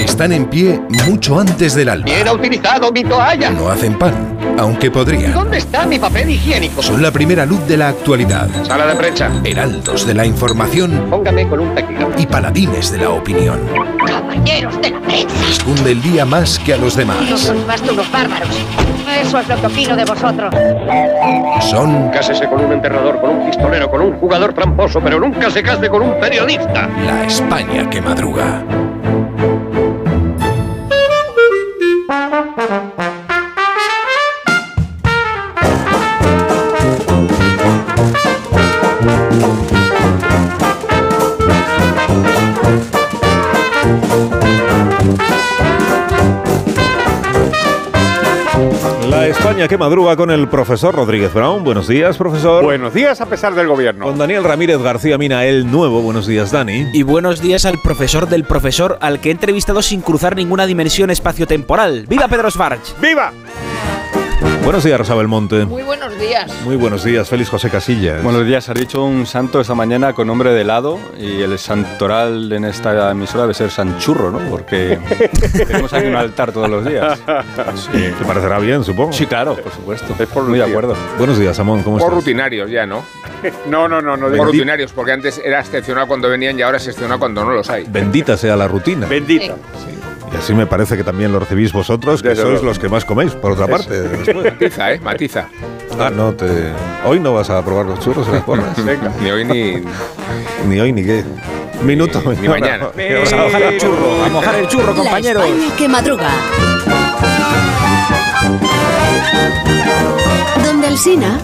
Están en pie mucho antes del alba. ¡Bien utilizado mi toalla! No hacen pan, aunque podrían. ¿Dónde está mi papel higiénico? Son la primera luz de la actualidad. Sala de prensa. Heraldos de la información. Póngame con un taquígrafo. Y paladines de la opinión. Caballeros de la prensa. Les cunde el día más que a los demás. No sois más que unos bárbaros. Eso es lo que opino de vosotros. Son... Cásese con un enterrador, con un pistolero, con un jugador tramposo, pero nunca se case con un periodista. La España que madruga. La España que madruga con el profesor Rodríguez Brown. Buenos días, profesor. Buenos días a pesar del gobierno. Con Daniel Ramírez García Mina, el nuevo. Buenos días, Dani. Y buenos días al profesor del profesor, al que he entrevistado sin cruzar ninguna dimensión espaciotemporal. ¡Viva Pedro Svarch! ¡Viva! Buenos días, Rosa Belmonte. Muy buenos días. Muy buenos días, Félix José Casillas. Buenos días, has dicho un santo esta mañana con nombre de helado y el santoral en esta emisora debe ser Sanchurro, ¿no? Porque tenemos aquí un altar todos los días. Sí, te parecerá bien, supongo. Sí, claro, por supuesto. Es por Muy de Lucía. acuerdo. Buenos días, Amón, ¿cómo Por estás? rutinarios ya, ¿no? No Por digo rutinarios, porque antes era excepcional cuando venían y ahora es excepcional cuando no los hay. Bendita sea la rutina. bendita. Y así me parece que también lo recibís vosotros, que Desde sois luego. los que más coméis, por otra parte. Después. Matiza, matiza. Ah, no, hoy no vas a probar los churros en las porras. Venga. Ni hoy ni... Ni hoy ni qué. Minuto. Ni mañana. Vamos a mojar el churro, a mojar el churro, compañeros. La España que madruga. Donde Alsina.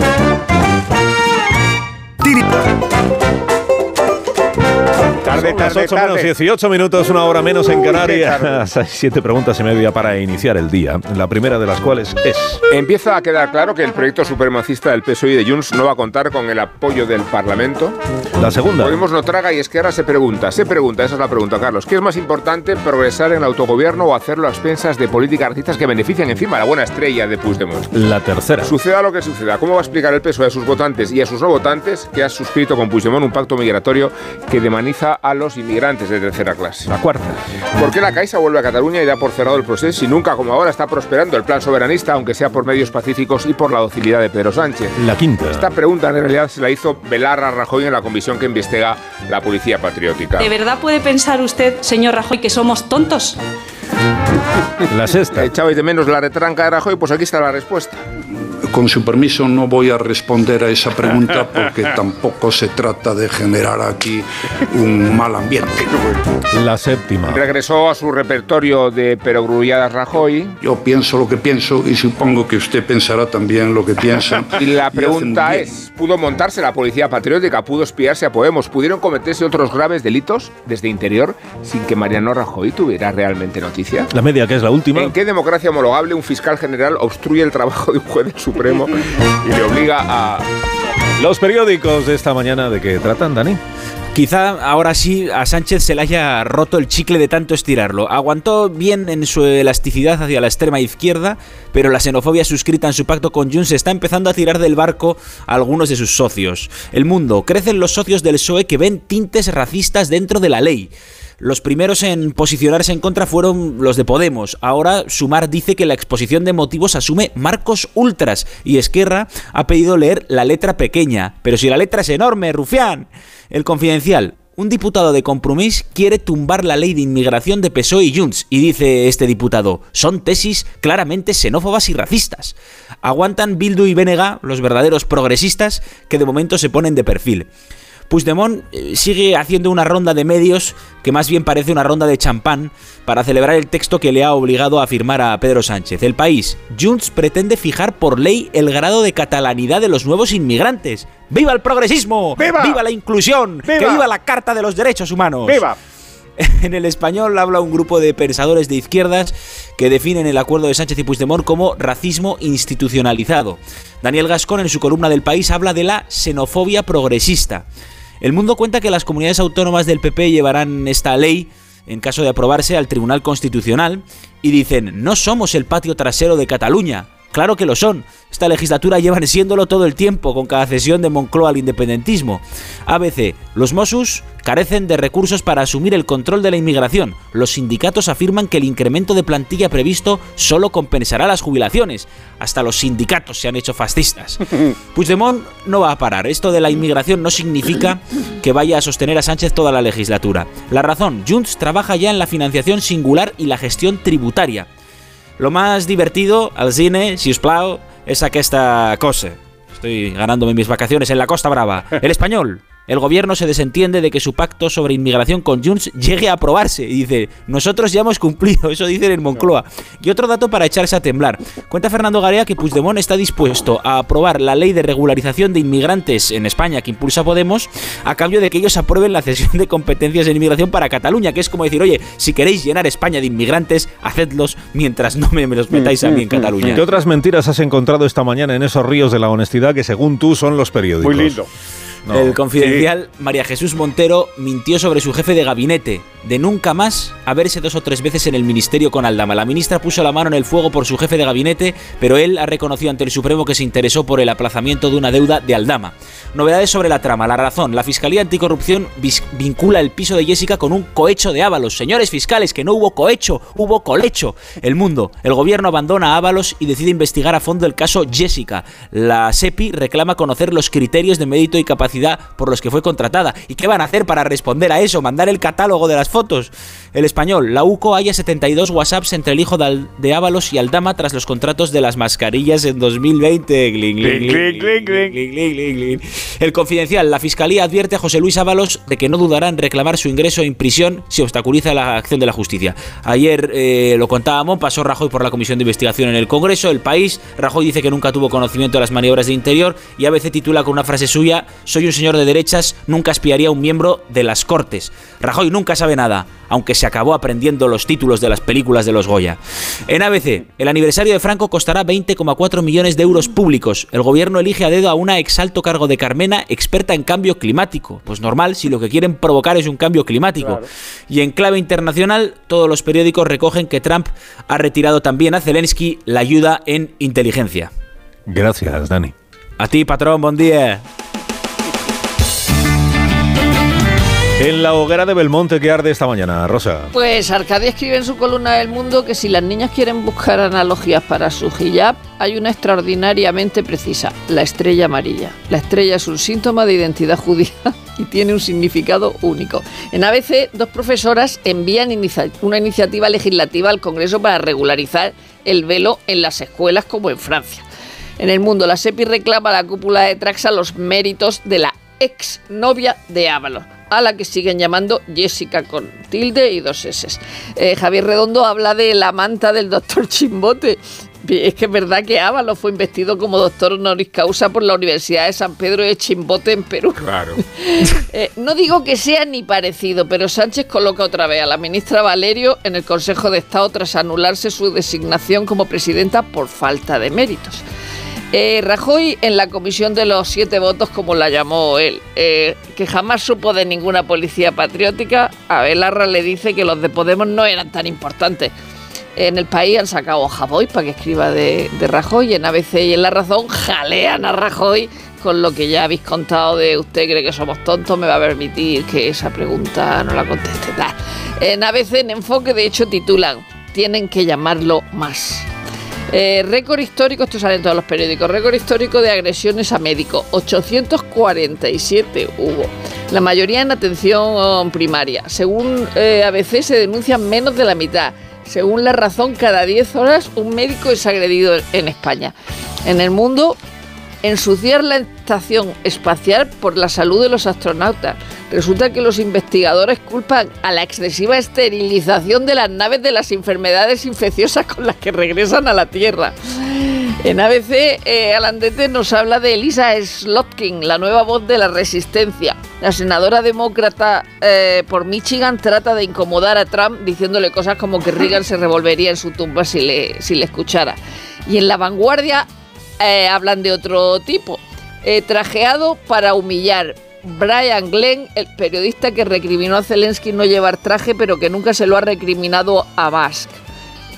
Son las 8 menos 18 minutos, una hora menos en Canarias. Hay 7 preguntas y media para iniciar el día. La primera de las cuales es... Empieza a quedar claro que el proyecto supremacista del PSOE y de Junts no va a contar con el apoyo del Parlamento. La segunda. Podemos no traga y Esquerra se pregunta, esa es la pregunta, Carlos, ¿qué es más importante, progresar en el autogobierno o hacerlo a expensas de políticas racistas que benefician encima a la buena estrella de Puigdemont? La tercera. Suceda lo que suceda, ¿cómo va a explicar el PSOE a sus votantes y a sus no votantes que ha suscrito con Puigdemont un pacto migratorio que demoniza a los inmigrantes de tercera clase? La cuarta. ¿Por qué la Caixa vuelve a Cataluña y da por cerrado el proceso si nunca como ahora está prosperando el plan soberanista, aunque sea por medios pacíficos y por la docilidad de Pedro Sánchez? La quinta. Esta pregunta en realidad se la hizo Belarra a Rajoy en la comisión que investiga la policía patriótica. ¿De verdad puede pensar usted, señor Rajoy, que somos tontos? La sexta. ¿Echabais de menos la retranca de Rajoy? Pues aquí está la respuesta. Con su permiso, no voy a responder a esa pregunta porque tampoco se trata de generar aquí un mal ambiente. La séptima. Regresó a su repertorio de perogrulladas Rajoy. Yo pienso lo que pienso y supongo que usted pensará también lo que piensa. Y la hace pregunta muy bien. es, ¿pudo montarse la policía patriótica? ¿Pudo espiarse a Podemos? ¿Pudieron cometerse otros graves delitos desde interior sin que Mariano Rajoy tuviera realmente noticia? La media, que es la última. ¿En qué democracia homologable un fiscal general obstruye el trabajo de un juez del Supremo y le obliga a... Los periódicos de esta mañana, ¿de qué tratan, Dani? Quizá ahora sí a Sánchez se le haya roto el chicle de tanto estirarlo. Aguantó bien en su elasticidad hacia la extrema izquierda, pero la xenofobia suscrita en su pacto con Junts está empezando a tirar del barco a algunos de sus socios. El Mundo: crecen los socios del PSOE que ven tintes racistas dentro de la ley. Los primeros en posicionarse en contra fueron los de Podemos. Ahora Sumar dice que la exposición de motivos asume marcos ultras y Esquerra ha pedido leer la letra pequeña. Pero si la letra es enorme, rufián. El Confidencial: un diputado de Compromís quiere tumbar la ley de inmigración de PSOE y Junts. Y dice este diputado: son tesis claramente xenófobas y racistas. Aguantan Bildu y BNG, los verdaderos progresistas, que de momento se ponen de perfil. Puigdemont sigue haciendo una ronda de medios que más bien parece una ronda de champán para celebrar el texto que le ha obligado a firmar a Pedro Sánchez. El País: Junts pretende fijar por ley el grado de catalanidad de los nuevos inmigrantes. ¡Viva el progresismo! ¡Viva! ¡Viva la inclusión! ¡Viva! ¡Que viva la Carta de los Derechos Humanos! ¡Viva! En El Español habla un grupo de pensadores de izquierdas que definen el acuerdo de Sánchez y Puigdemont como racismo institucionalizado. Daniel Gascón, en su columna del País, habla de la xenofobia progresista. El Mundo cuenta que las comunidades autónomas del PP llevarán esta ley, en caso de aprobarse, al Tribunal Constitucional y dicen: no somos el patio trasero de Cataluña. Claro que lo son. Esta legislatura llevan siéndolo todo el tiempo, con cada cesión de Moncloa al independentismo. ABC. Los Mossos carecen de recursos para asumir el control de la inmigración. Los sindicatos afirman que el incremento de plantilla previsto solo compensará las jubilaciones. Hasta los sindicatos se han hecho fascistas. Puigdemont no va a parar. Esto de la inmigración no significa que vaya a sostener a Sánchez toda la legislatura. La razón, Junts trabaja ya en la financiación singular y la gestión tributaria. Lo más divertido, al cine, si us plau, es aquesta cosa. Estoy ganándome mis vacaciones en la Costa Brava. El Español. El gobierno se desentiende de que su pacto sobre inmigración con Junts llegue a aprobarse y dice, nosotros ya hemos cumplido, eso dicen en Moncloa. Y otro dato para echarse a temblar. Cuenta Fernando Garea que Puigdemont está dispuesto a aprobar la ley de regularización de inmigrantes en España que impulsa Podemos a cambio de que ellos aprueben la cesión de competencias en inmigración para Cataluña, que es como decir, oye, si queréis llenar España de inmigrantes, hacedlos mientras no me los metáis a mí en Cataluña. ¿Qué otras mentiras has encontrado esta mañana en esos ríos de la honestidad que según tú son los periódicos? Muy lindo. No. El Confidencial, sí. María Jesús Montero mintió sobre su jefe de gabinete, de nunca más haberse 2 o 3 veces en el ministerio con Aldama. La ministra puso la mano en el fuego por su jefe de gabinete, pero él ha reconocido ante el Supremo que se interesó por el aplazamiento de una deuda de Aldama. Novedades sobre la trama. La razón, la Fiscalía Anticorrupción vincula el piso de Jessica con un cohecho de Ábalos. Señores fiscales, que no hubo cohecho, hubo colecho. El Mundo, el gobierno abandona a Ábalos y decide investigar a fondo el caso Jessica. La SEPI reclama conocer los criterios de mérito y capacidad por los que fue contratada. ¿Y qué van a hacer para responder a eso? ¿Mandar el catálogo de las fotos? El Español, la UCO halla 72 WhatsApps entre el hijo de Ábalos y Aldama tras los contratos de las mascarillas en 2020. El Confidencial, la Fiscalía advierte a José Luis Ábalos de que no dudará en reclamar su ingreso en prisión si obstaculiza la acción de la justicia. Ayer lo contábamos, pasó Rajoy por la Comisión de Investigación en el Congreso. El País, Rajoy dice que nunca tuvo conocimiento de las maniobras de Interior y ABC titula con una frase suya, soy un señor de derechas, nunca espiaría a un miembro de las Cortes. Rajoy nunca sabe nada, aunque se acabó aprendiendo los títulos de las películas de los Goya. En ABC, el aniversario de Franco costará 20,4 millones de euros públicos. El gobierno elige a dedo a una exalto cargo de Carmena, experta en cambio climático. Pues normal, si lo que quieren provocar es un cambio climático. Claro. Y en clave internacional, todos los periódicos recogen que Trump ha retirado también a Zelensky la ayuda en inteligencia. Gracias, Dani. A ti, patrón, buen día. En la hoguera de Belmonte, ¿qué arde esta mañana, Rosa? Pues Arcadia escribe en su columna El Mundo que si las niñas quieren buscar analogías para su hijab, hay una extraordinariamente precisa, la estrella amarilla. La estrella es un síntoma de identidad judía y tiene un significado único. En ABC, 2 profesoras envían una iniciativa legislativa al Congreso para regularizar el velo en las escuelas como en Francia. En El Mundo, la SEPI reclama a la cúpula de Traxa los méritos de la exnovia de Ábalos, a la que siguen llamando Jessica con tilde y 2 S. Javier Redondo habla de la manta del doctor Chimbote. Es que es verdad que Ábalos fue investido como doctor honoris causa por la Universidad de San Pedro de Chimbote en Perú. Claro. No digo que sea ni parecido, pero Sánchez coloca otra vez a la ministra Valerio en el Consejo de Estado tras anularse su designación como presidenta por falta de méritos. Rajoy en la comisión de los 7 votos, como la llamó él, que jamás supo de ninguna policía patriótica, a Belarra le dice que los de Podemos no eran tan importantes. En El País han sacado a Javoy para que escriba de Rajoy, en ABC y en La Razón jalean a Rajoy con lo que ya habéis contado de usted cree que somos tontos, me va a permitir que esa pregunta no la conteste. En ABC, en Enfoque, de hecho, titulan tienen que llamarlo más. Récord histórico, esto sale en todos los periódicos, récord histórico de agresiones a médicos, 847 hubo, la mayoría en atención primaria. Según ABC se denuncian menos de la mitad. Según La Razón, cada 10 horas un médico es agredido en España. En El Mundo, ensuciar la estación espacial por la salud de los astronautas. Resulta que los investigadores culpan a la excesiva esterilización de las naves de las enfermedades infecciosas con las que regresan a la Tierra. En ABC, Alandete nos habla de Elisa Slotkin, la nueva voz de la resistencia. La senadora demócrata por Michigan trata de incomodar a Trump diciéndole cosas como que Reagan se revolvería en su tumba si le escuchara. Y en La Vanguardia hablan de otro tipo. Trajeado para humillar. Brian Glenn, el periodista que recriminó a Zelensky no llevar traje, pero que nunca se lo ha recriminado a Musk. Es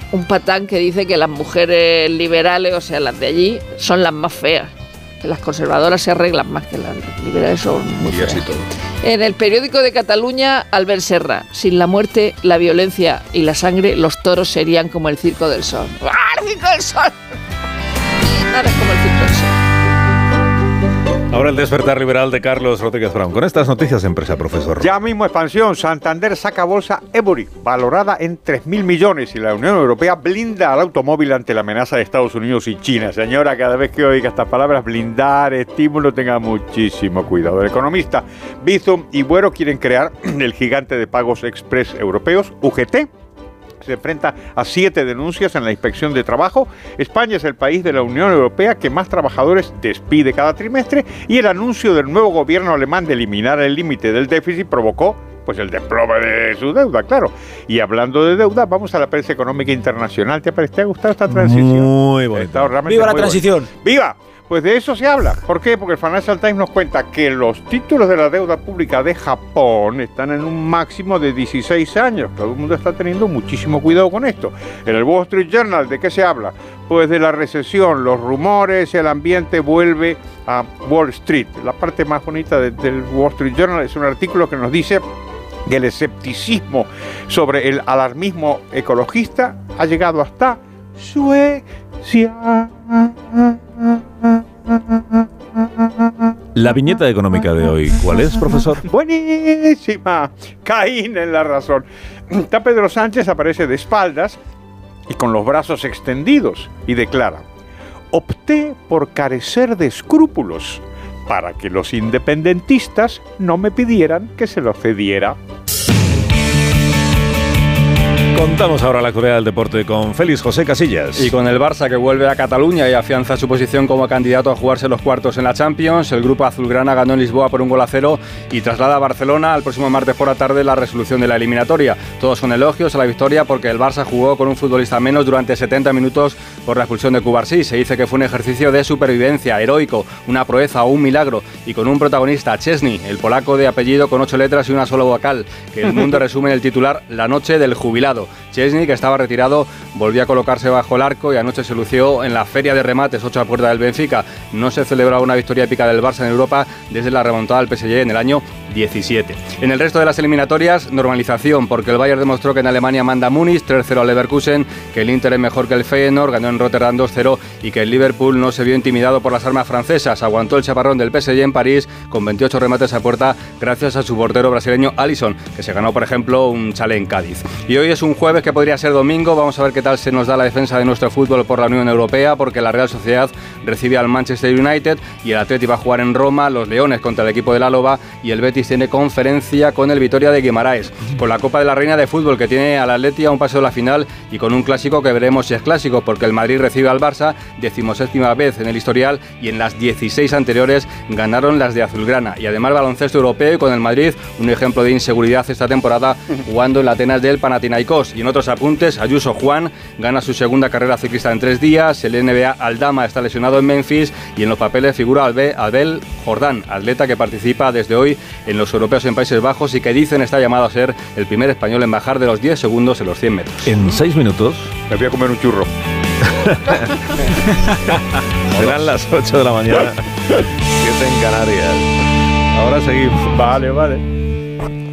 un patán que dice que las mujeres liberales, o sea, las de allí, son las más feas. Que las conservadoras se arreglan más que las liberales, son muy feas. Y así todo. En el periódico de Cataluña, Albert Serra: sin la muerte, la violencia y la sangre, los toros serían como el Circo del Sol. ¡Ah, el Circo del Sol! Nada es como el Circo del Sol. Ahora el despertar liberal de Carlos Rodríguez Brown. Con estas noticias, empresa, profesor. Ya mismo expansión. Santander saca bolsa Ebury, valorada en 3.000 millones. Y la Unión Europea blinda al automóvil ante la amenaza de Estados Unidos y China. Señora, cada vez que oiga estas palabras, blindar, estímulo, tenga muchísimo cuidado. El economista Bizum y Buero quieren crear el gigante de pagos express europeos, UGT. Se enfrenta a 7 denuncias en la Inspección de Trabajo. España es el país de la Unión Europea que más trabajadores despide cada trimestre, y el anuncio del nuevo gobierno alemán de eliminar el límite del déficit provocó pues el desplome de su deuda, claro. Y hablando de deuda, vamos a la prensa económica internacional. ¿Te ha gustado esta transición? Muy bonito. ¡Viva la transición! ¡Viva! Pues de eso se habla. ¿Por qué? Porque el Financial Times nos cuenta que los títulos de la deuda pública de Japón están en un máximo de 16 años. Todo el mundo está teniendo muchísimo cuidado con esto. En el Wall Street Journal, ¿de qué se habla? Pues de la recesión, los rumores, el ambiente vuelve a Wall Street. La parte más bonita del Wall Street Journal es un artículo que nos dice que el escepticismo sobre el alarmismo ecologista ha llegado hasta Suecia. La viñeta económica de hoy, ¿cuál es, profesor? Buenísima. Caín en la razón. Está Pedro Sánchez, aparece de espaldas y con los brazos extendidos y declara: opté por carecer de escrúpulos para que los independentistas no me pidieran que se los cediera. Contamos ahora la actualidad del deporte con Félix José Casillas. Y con el Barça, que vuelve a Cataluña y afianza su posición como candidato a jugarse los cuartos en la Champions. El grupo azulgrana ganó en Lisboa por 1-0 y traslada a Barcelona al próximo martes por la tarde la resolución de la eliminatoria. Todos son elogios a la victoria porque el Barça jugó con un futbolista menos durante 70 minutos por la expulsión de Cubarsí. Se dice que fue un ejercicio de supervivencia heroico, una proeza o un milagro, y con un protagonista, Szczesny, el polaco de apellido con 8 letras y una sola vocal, que el Mundo resume en el titular: la noche del jubilado. Szczesny, que estaba retirado, volvió a colocarse bajo el arco y anoche se lució en la feria de remates 8 a puerta del Benfica. No se celebraba una victoria épica del Barça en Europa desde la remontada al PSG en el año 17. En el resto de las eliminatorias, normalización, porque el Bayern demostró que en Alemania manda Múnich, 3-0 al Leverkusen, que el Inter es mejor que el Feyenoord, ganó en Rotterdam 2-0, y que el Liverpool no se vio intimidado por las armas francesas. Aguantó el chaparrón del PSG en París con 28 remates a puerta gracias a su portero brasileño Alisson, que se ganó, por ejemplo, un chalet en Cádiz. Y hoy es un jueves que podría ser domingo. Vamos a ver qué tal se nos da la defensa de nuestro fútbol por la Unión Europea, porque la Real Sociedad recibe al Manchester United y el Atleti va a jugar en Roma, los Leones contra el equipo del Álava, y el Betis tiene conferencia con el Vitoria de Guimaraes. Con la Copa de la Reina de Fútbol, que tiene al Atleti a un paso de la final, y con un clásico que veremos si es clásico, porque el Madrid recibe al Barça, 17ª vez en el historial, y en las 16 anteriores ganaron las de azulgrana. Y además baloncesto europeo, y con el Madrid un ejemplo de inseguridad esta temporada, jugando en la Atenas del Panathinaikos. Y en otros apuntes, Ayuso Juan gana su segunda carrera ciclista en 3 días, el NBA Aldama está lesionado en Memphis, y en los papeles figura Abel Jordán, atleta que participa desde hoy en los europeos en Países Bajos y que dicen está llamado a ser el primer español en bajar de los 10 segundos en los 100 metros. En 6 minutos me voy a comer un churro. Serán las 8 de la mañana. 7 en Canarias. Ahora seguimos. Vale.